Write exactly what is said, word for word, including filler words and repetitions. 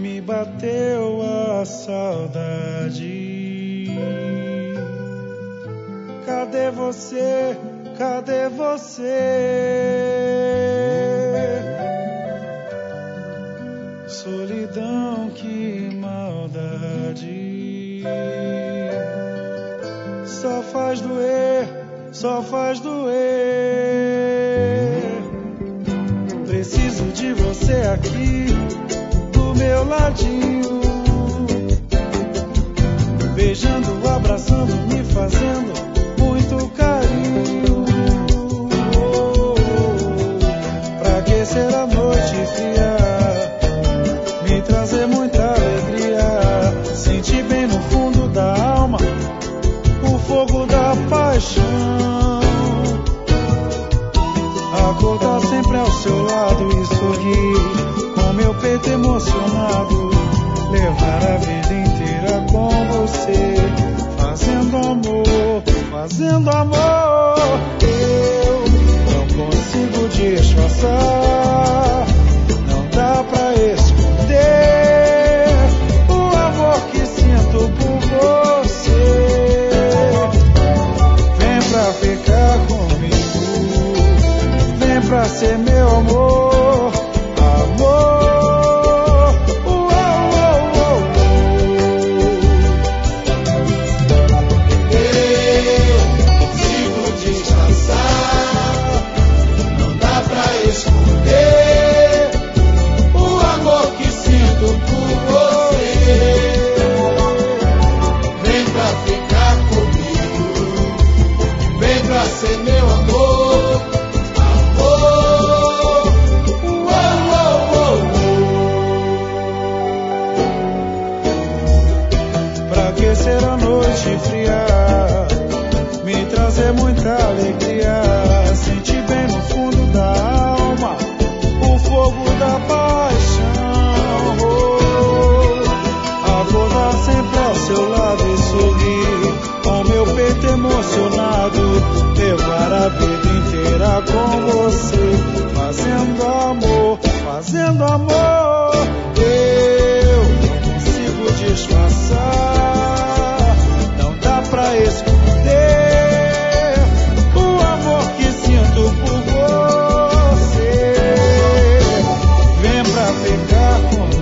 me bateu a saudade. Cadê você? Cadê você? Solidão, que maldade. Só faz doer, só faz doer. Preciso de você aqui, do meu ladinho, beijando, abraçando, me fazendo muito carinho. Oh, oh, oh. Pra aquecer a noite fria, me trazer muita alegria, sentir bem no fundo da alma o fogo da paixão. Acordar sempre ao seu lado e sorrir, com meu peito emocionado, levar a vida inteira com você, fazendo amor, fazendo amor. Eu não consigo disfarçar, não dá pra esconder o amor que sinto por você. Vem pra ficar comigo, vem pra ser meu amor, amor. Uou, uou, uou, Eu consigo disfarçar, não dá pra esconder o amor que sinto por você. Vem pra ficar comigo, vem pra ser meu amor, amor. Uou, uou, uou, uou. pra aquecer a noite fria, me trazer muita alegria, sentir bem no fundo da alma o fogo da paixão. Oh, acordar sempre ao seu lado e sorrir, com meu peito emocionado, levar a vida inteira com você, fazendo amor, fazendo amor. Eu não consigo disfarçar, não dá pra esconder o amor que sinto por você. Vem pra ficar comigo,